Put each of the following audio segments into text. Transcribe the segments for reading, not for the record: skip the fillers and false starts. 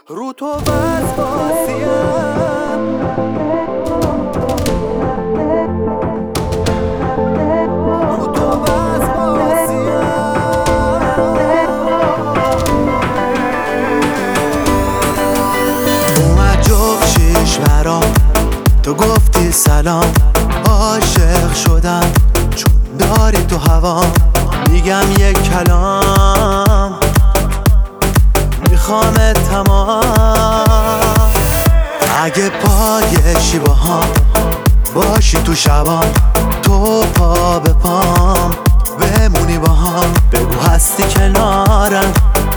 رو تو وسواسیم، رو تو وسواسیم. اومد جفت شیشورام، تو گفتی سلام، عاشق شدم چون داری تو هوام. میگم یک کلام، میخوام تمام. اگه پایشی با هم باشی تو شبام، تو پا به پام بمونی با هم. بگو هستی کنارم،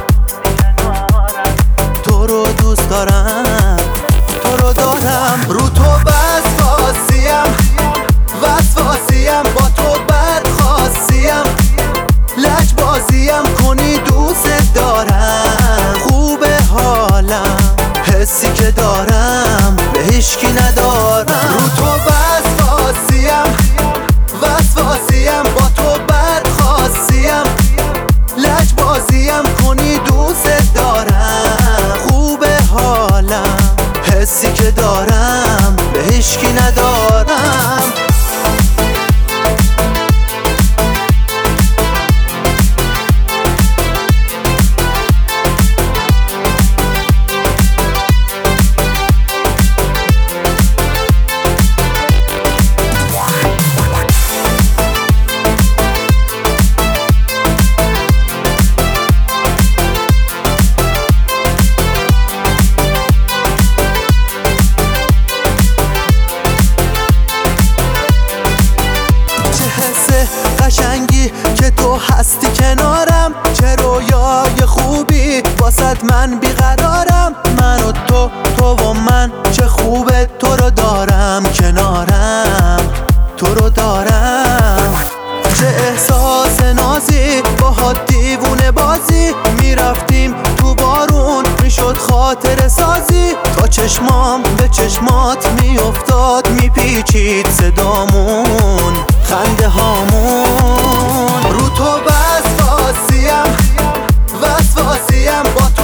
تو رو دوست دارم، تو رو دارم. رو تو وسواسیم، وسواسیم، با تو بدخواستیم، لجبازیم کنی دوست دارم. خوبه حالم، حسی که دارم به هیچکی ندارم. رو تو وسواسیم، وسواسیم، با تو بدخواستیم، لجبازیم کنی دوست دارم. خوبه حالم، حسی که دارم به هیچکی ندارم. قشنگی که تو هستی کنارم، چه رویای خوبی واسد من بیقرارم. من و تو و من، چه خوبه تو رو دارم کنارم، تو رو دارم. چه احساس نازی باهات دیوونه بازی، میرفتیم تو بارون میشد خاطر سازی. تا چشمام به چشمات میافتاد، میپیچید صدامون، خنده هامون. رو تو وسواسیم، وسواسیم، با تو